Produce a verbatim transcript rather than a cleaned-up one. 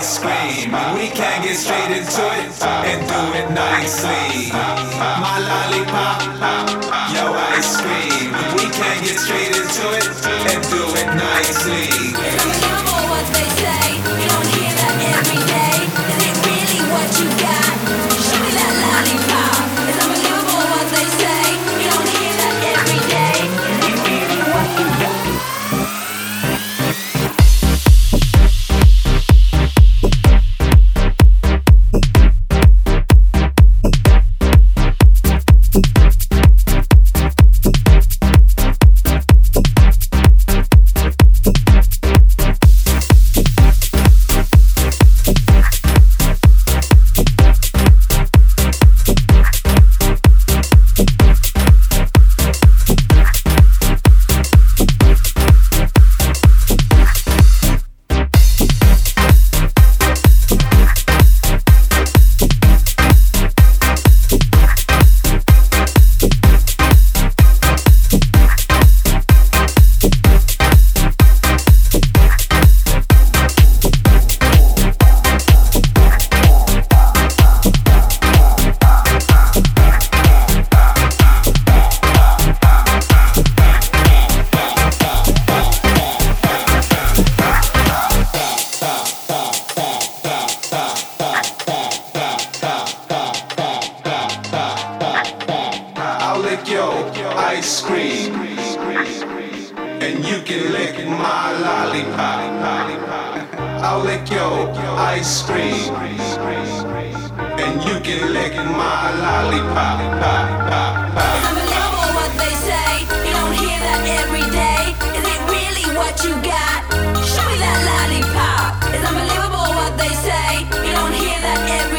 ice cream. We can get straight into it and do it nicely. My lollipop, yo ice cream. We can get straight into it and do it nicely. It's unbelievable what they say. You don't hear that every day. Is it really what you got? Show me that lollipop. It's unbelievable what they say. You don't hear that every day. Is it really what you got? Ice cream, and you can lick my lollipop. I'll lick your ice cream, and you can lick my lollipop. It's unbelievable what they say. You don't hear that every day. Is it really what you got? Show me that lollipop. It's unbelievable what they say. You don't hear that every day.